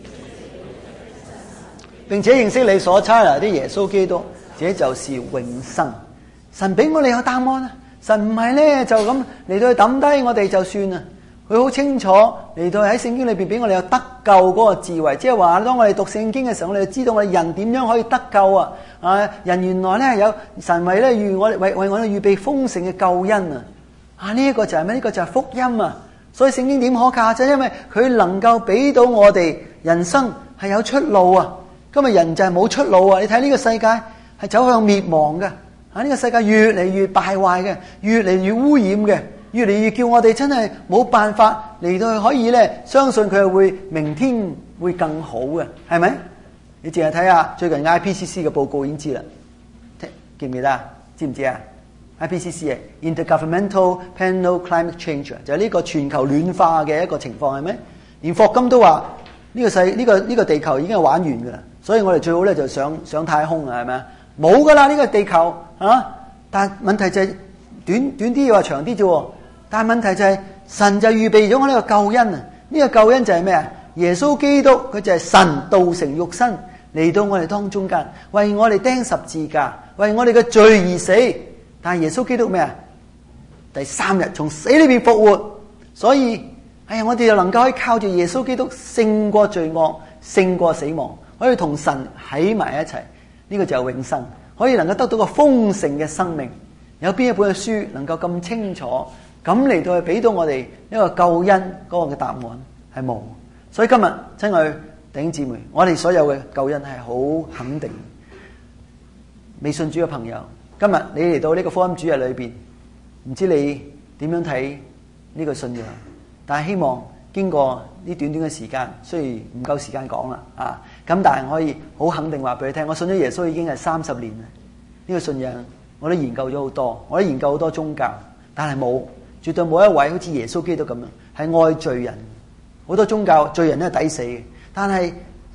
並且認識你所差來的耶穌基督，這就是永生。神俾我哋有答案啊！神唔係咧就咁嚟到去抌低我哋就算啊！佢好清楚嚟到喺聖經裏邊俾我哋有得救嗰個智慧，即係話當我哋讀聖經嘅時候，我哋就知道我哋人點樣可以得救啊！啊，人原來咧有神為咧為我哋預備豐盛嘅救恩啊！啊，呢一個就係咩？呢個就係福音啊！所以聖經點可靠啫？因為佢能夠俾到我哋人生係有出路啊！今日人就係冇出路啊！你睇呢個世界係走向滅亡嘅，啊，呢個世界越嚟越敗壞嘅，越嚟越污染嘅。越嚟越叫我哋真係冇辦法嚟到可以咧，相信佢係會明天會更好嘅，係咪？你淨係睇下最近 IPCC 嘅報告已經知啦，記唔記得啊？知唔知啊 ？IPCC 係 Intergovernmental Panel Climate Change， 就係呢個全球暖化嘅一個情況，係咪？連霍金都話呢個地球已經係玩完噶啦，所以我哋最好咧就上太空啊，係咪啊？冇噶啦呢個地球啊！但係問題就係短啲又話長啲啫。但係問題就係神就預備咗我呢個救恩啊！呢個救恩就係咩啊？耶穌基督佢就係神道成肉身嚟到我哋當中間，為我哋釘十字架，為我哋嘅罪而死。但係耶穌基督咩啊？第三日從死裏邊復活，所以我哋就能夠可以靠住耶穌基督勝過罪惡，勝過死亡，可以同神喺埋一齊。呢個就係永生，可以能夠得到個豐盛嘅生命。有邊一本嘅書能夠咁清楚？咁嚟到去俾到我哋一個救恩嗰個嘅答案係冇，所以今日親愛弟兄姊妹，我哋所有嘅救恩係好肯定。未信主嘅朋友，今日你嚟到呢個福音主日裏邊，唔知你點樣睇呢個信仰？但係希望經過呢短短嘅時間，雖然唔夠時間講啦啊，咁但係可以好肯定話俾你聽，我信咗耶穌已經係30年啦。呢個信仰我都研究咗好多，我都研究好多宗教，但係絕對冇一位好似耶穌基督咁樣係愛罪人。好多宗教罪人都係抵死嘅，但係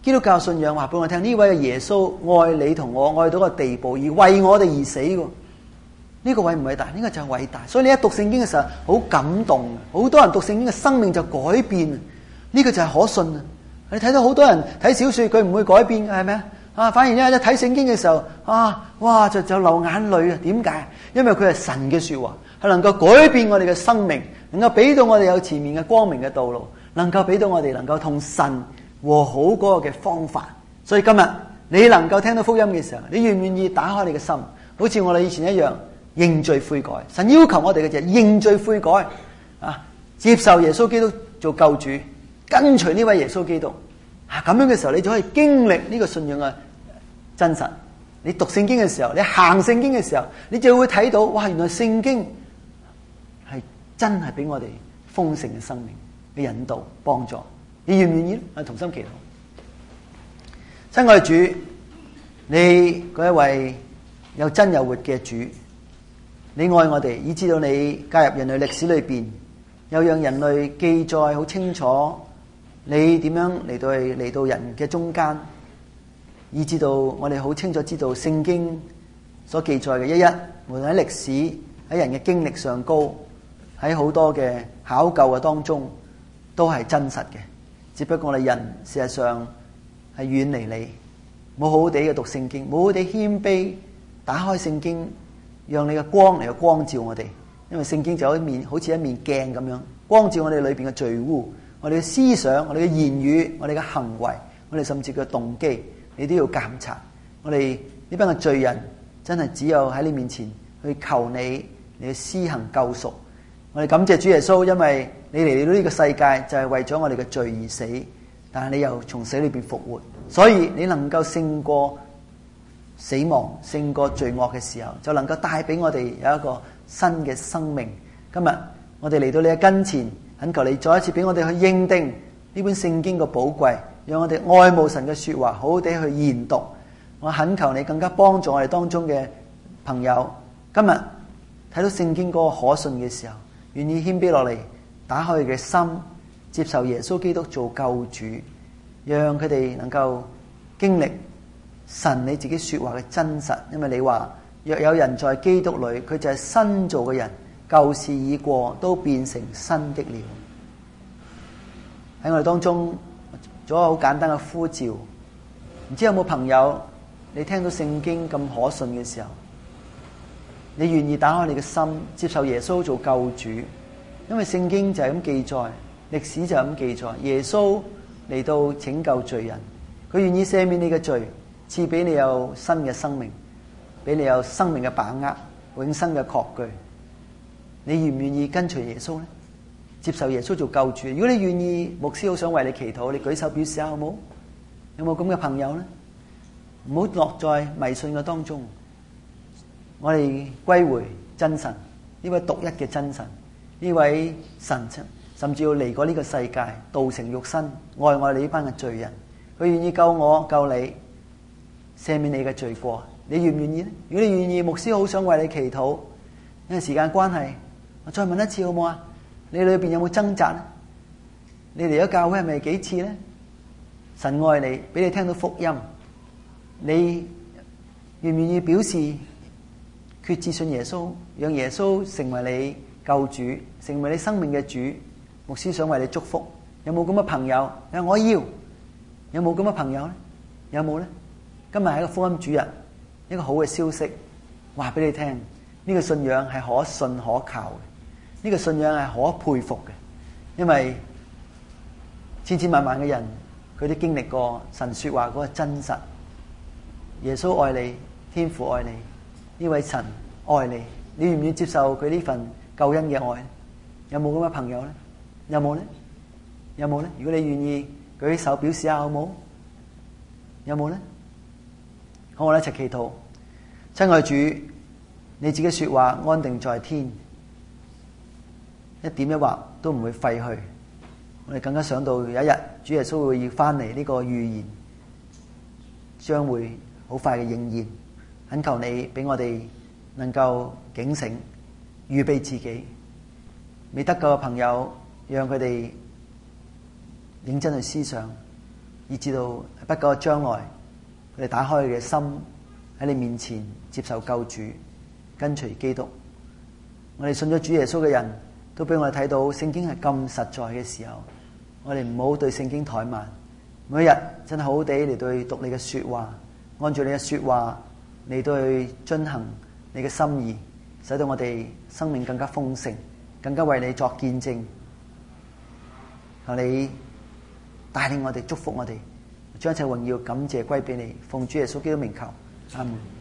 基督教信仰話俾我聽，呢位耶穌愛你同我愛到個地步，而為我哋而死嘅。呢個偉唔偉大？呢個就係偉大。所以你一讀聖經嘅時候好感動，好多人讀聖經嘅生命就改變。呢個就係可信啊！你睇到好多人睇小說，佢唔會改變嘅，係咪啊？反而一睇聖經嘅時候哇就流眼淚啊！點解？因為佢係神嘅說話，係能夠改變我哋嘅生命，能夠俾到我哋有前面嘅光明嘅道路，能夠俾到我哋能夠同神和好嗰個嘅方法。所以今日你能夠聽到福音嘅時候，你願唔願意打開你嘅心，好似我哋以前一樣認罪悔改？神要求我哋嘅就係認罪悔改啊，接受耶穌基督做救主，跟隨呢位耶穌基督啊，咁樣嘅時候你就可以經歷呢個信仰嘅真實。你讀聖經嘅時候，你行聖經嘅時候，你就會睇到哇，原來聖經係真係俾我哋豐盛嘅生命嘅引導幫助。你願唔願意咧？我哋同心祈禱。親愛主，你嗰一位有真有活嘅主，你愛我哋，以至到你介入人類歷史裏邊，又讓人類記載好清楚你點樣嚟到人嘅中間，以至到我哋好清楚知道聖經所記載嘅一一，無論喺歷史喺人嘅經歷上高，喺好多嘅考究嘅當中都係真實嘅。只不過我哋人事實上係遠離你，冇好好地嘅讀聖經，冇好好地謙卑打開聖經，讓你嘅光嚟到光照我哋。因為聖經就好似一面鏡咁樣，光照我哋裏邊嘅罪污，我哋嘅思想，我哋嘅言語，我哋嘅行為，我哋甚至嘅動機，你都要監察。我哋呢班嘅罪人真係只有喺你面前去求你去施行救贖。我哋感謝主耶穌，因為你嚟到呢個世界就係為咗我哋嘅罪而死，但係你又從死裏邊復活，所以你能夠勝過死亡，勝過罪惡嘅時候，就能夠帶俾我哋有一個新嘅生命。今日我哋嚟到你嘅跟前，懇求你再一次俾我哋去認定呢本聖經嘅寶貴，讓我哋愛慕神嘅說話，好好地去研讀。我懇求你更加幫助我哋當中嘅朋友，今日睇到聖經嗰個可信嘅時候，願意謙卑落嚟，打開佢嘅心，接受耶穌基督做救主，讓佢哋能夠經歷神你自己說話嘅真實。因為你話若有人在基督裏，佢就係新造嘅人，舊事已過，都變成新的了。喺我哋當中做一個好簡單嘅呼召，唔知有冇朋友你聽到聖經咁可信嘅時候，你願意打開你嘅心，接受耶穌做救主？因為聖經就係咁記載，歷史就係咁記載，耶穌嚟到拯救罪人，佢願意赦免你嘅罪，賜俾你有新嘅生命，俾你有生命嘅把握，永生嘅確據。你願唔願意跟隨耶穌呢？接受耶穌做救主？如果你願意，牧師好想為你祈禱，你舉手表示下好冇？有冇咁嘅朋友呢？唔好落在迷信嘅當中，我哋歸回真神，呢位獨一嘅真神，呢位神甚至要嚟過呢個世界，道成肉身，愛我哋呢班嘅罪人，佢願意救我救你，赦免你嘅罪過。你願唔願意呢？如果你願意，牧師好想為你祈禱。因為時間關係，我再問一次好冇啊？你裏邊有冇掙扎呢？你嚟咗教會係咪幾次呢？神愛你，俾你聽到福音，你願唔願意表示決志信耶穌，讓耶穌成為你救主，成為你生命嘅主？牧師想為你祝福。有冇咁嘅朋友？我要。有冇咁嘅朋友呢？有冇呢？今日係一個福音主日，一個好嘅消息，話俾你聽，呢個信仰係可信可靠嘅，呢個信仰係可佩服嘅，因為千千萬萬嘅人，佢都經歷過神說話嗰個真實。耶穌愛你，天父愛你，呢位神愛你，你願唔願意接受佢呢份救恩嘅愛？有冇咁嘅朋友呢？有冇呢？有冇呢？如果你願意舉手表示下好冇？有冇呢？好，我哋一齊祈禱。親愛主，你自己說話安定在天，一點一畫都唔會廢去。我哋更加想到有一日主耶穌會要翻嚟，呢個預言將會好快嘅應驗。懇求你俾我哋能夠警醒，預備自己。未得救嘅朋友，讓佢哋認真去思想， 以至到不久嘅將來，佢哋打開佢嘅心喺你面前接受救主，跟隨基督。我哋信咗主耶穌嘅人都俾我哋睇到聖經係咁實在嘅時候，我哋唔好對聖經怠慢，每一日真係好好地嚟到去讀你嘅說話，按照你嘅說話嚟到去遵行你嘅心意，使到我哋生命更加豐盛，更加為你作見證。求你帶領我哋，祝福我哋，將一切榮耀感謝歸俾你，奉主耶穌基督名求，阿門。